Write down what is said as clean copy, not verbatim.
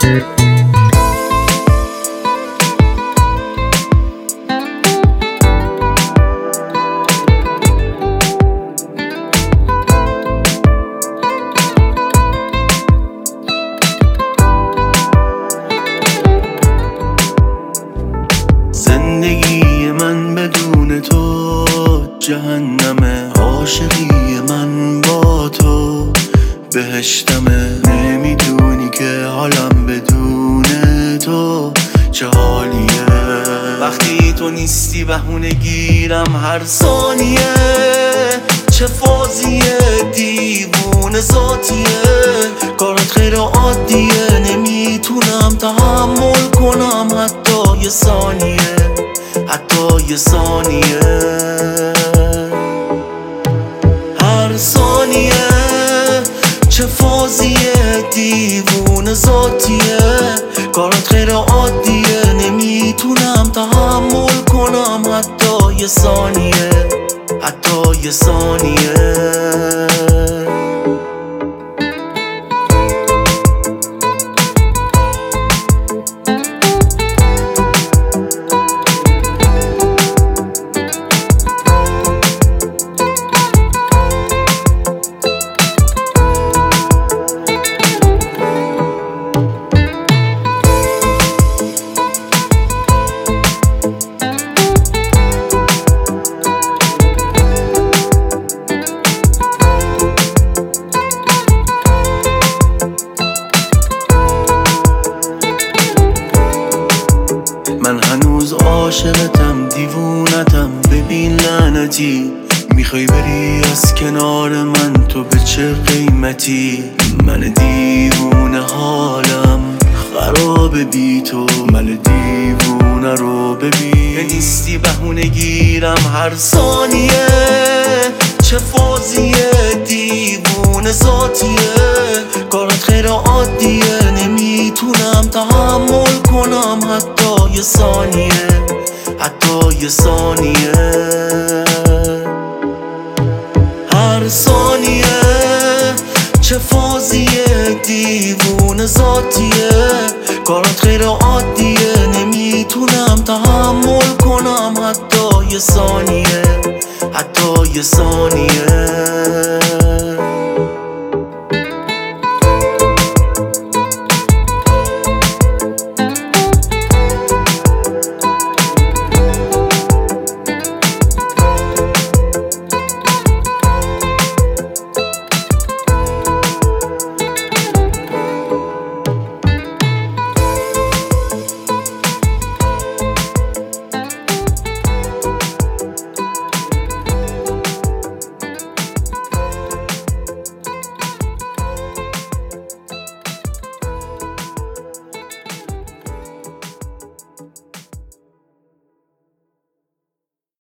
زندگی من بدون تو جهنمه، عاشقی من با تو بهشتمه. نمیدونی که حالم بدون تو چه حالیه. وقتی تو نیستی بهونه گیرم هر ثانیه. چه فازیه، دیوونه ذاتیه، کارت خیلی عادیه. نمیتونم تحمل کنم حتی یه ثانیه، حتی یه ثانیه. هر ثانیه چه فازیه، دیوونه ذاتیه، کارت خیلی عادیه. نمیتونم تحمل کنم حتی یه ثانیه، حتی یه ثانیه. من هنوز عاشقتم، دیوونتم، ببین لعنتی. میخوای بری از کنار من، تو به چه قیمتی؟ من دیوونه حالم خرابه بی تو، من دیوونه رو ببین. نیستی بهونه گیرم هر ثانیه. چه فازیه، دیوونه ذاتیه، کارت خیلی عادیه. نمیتونم تحمل کنم حتی یه ثانیه، حتی یه ثانیه. هر ثانیه چه فازیه، دیوونه ذاتیه، کارت خیلی عادیه. نمیتونم تحمل کنم حتی یه ثانیه، حتی یه ثانیه.